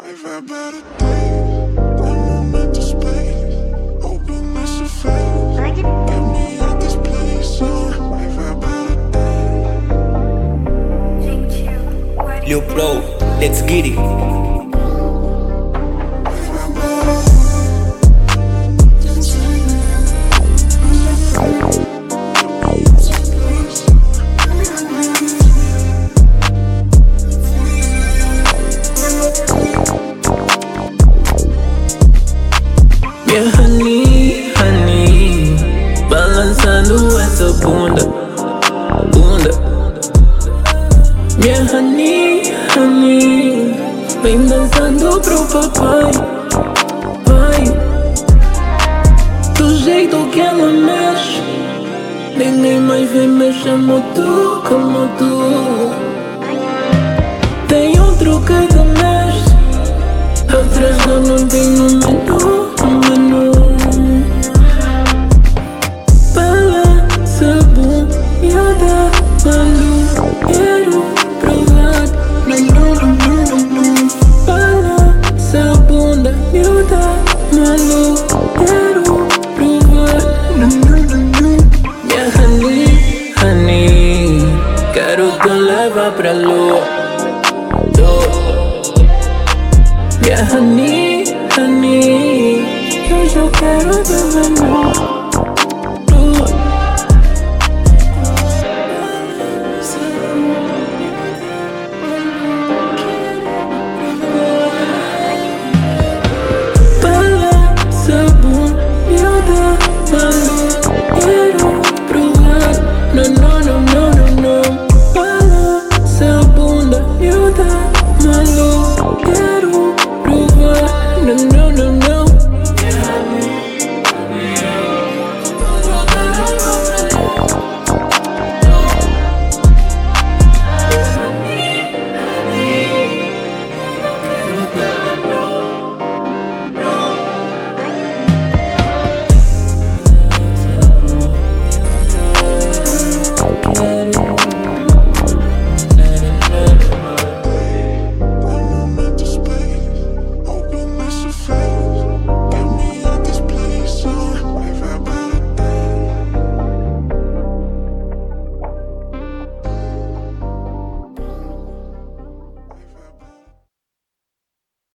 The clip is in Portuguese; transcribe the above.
I've had better days, I'm not meant to space. Hoping it's a phase. Get me out this place, I've had better days. Lil Pro, let's get it. Minha honey, honey, balançando essa bunda. Minha honey, honey, vem dançando pro papai. Vai, do jeito que ela mexe, ninguém mais vem mexer como tu. Tem outro que te mexe, atrás eu não tenho menu. Balança a bunda, maluco, quero provar. Balança a bunda, miúda, maluco, quero provar. Minha honey, honey, quero te levar pra lua. Minha honey, honey, hoje eu quero te ver.